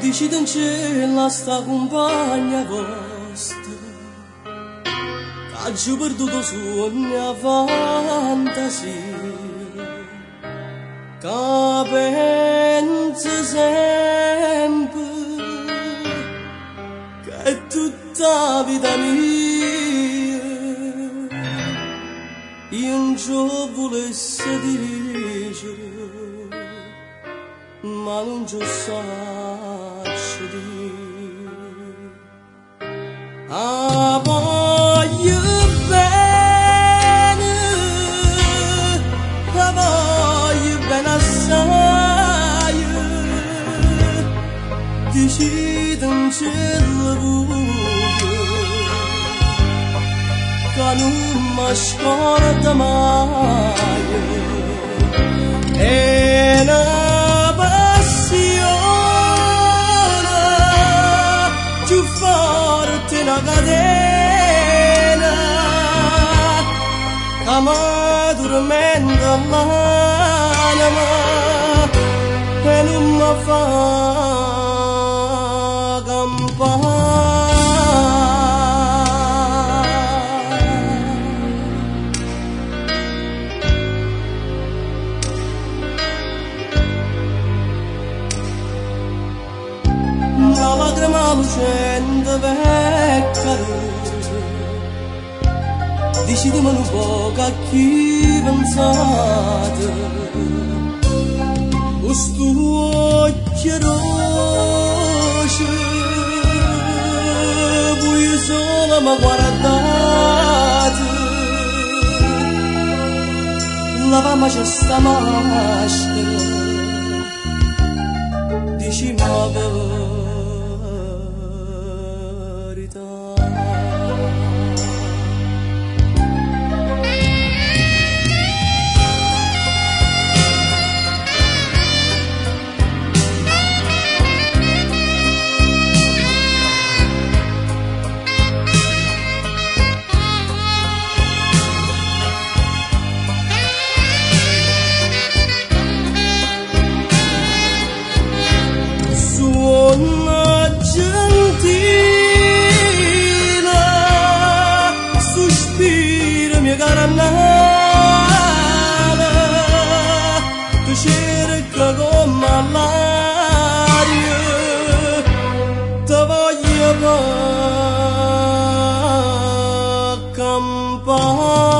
Decide la sta compagna vostra, che ho perduto su mia fantasia, che pensa sempre che è tutta vita mia. Io non ci volessi dire, ma non ci saccio dire. Ah, voglio bene, ah, voglio bene assai, decide un cielo buio, che non mi scorda mai. E una passione più forte una catena che mi tormenta l'anima e non mi fa campare. La lacrima lucente vecchia, decidi un po' a chi pensate, questo occhio rosso, voi solo mi guardate, lavammo questa maschera, dici ma una gentina sospiro mia cara nana che cerca come l'aria te voglio per campare.